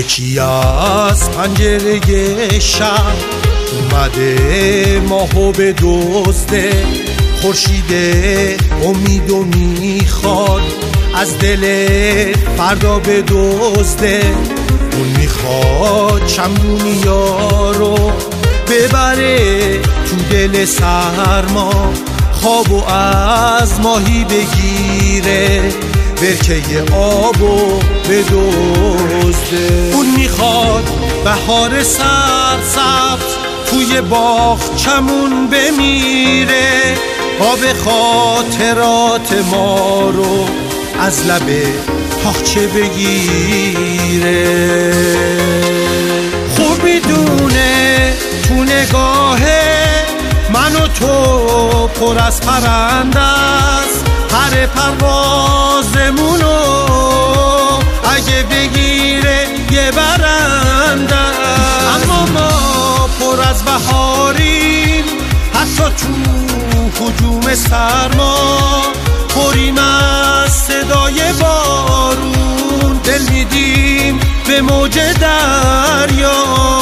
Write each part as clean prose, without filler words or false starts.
یکی از پنجره شب اومده ماهو به دزده، خورشید امیدو میخواد از دل فردا به دزده. اون میخواد چمدونیا رو ببره تو دل سرما، خوابو از ماهی بگیره، برکه آبو بدزده. اون میخواد بهار سبز توی باغچمون بمیره، آب خاطرات ما رو از لب تاقچه بگیره. خوب میدونه تو نگاهه من و تو پر از پرنده است، پر پروازمونو اگه بگیره یه برنده است. اما ما پر از بهاریم حتی تو هجوم سرما، پریم از صدای بارون، دل میدیم به موج دریا.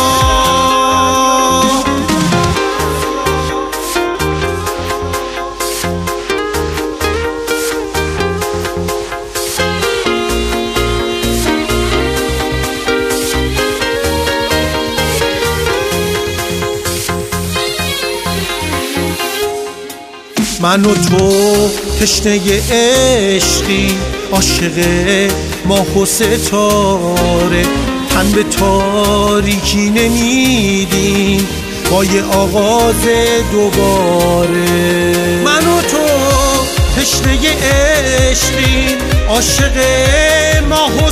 من و تو تشنه عشقی، عاشق ماه و ستاره، تن به تاریکی نمیدیم با یه آغاز دوباره. من و تو تشنه عشقی، عاشق ماه و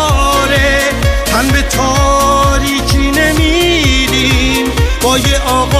ستاره، تن به تاریکی نمیدیم با یه آغاز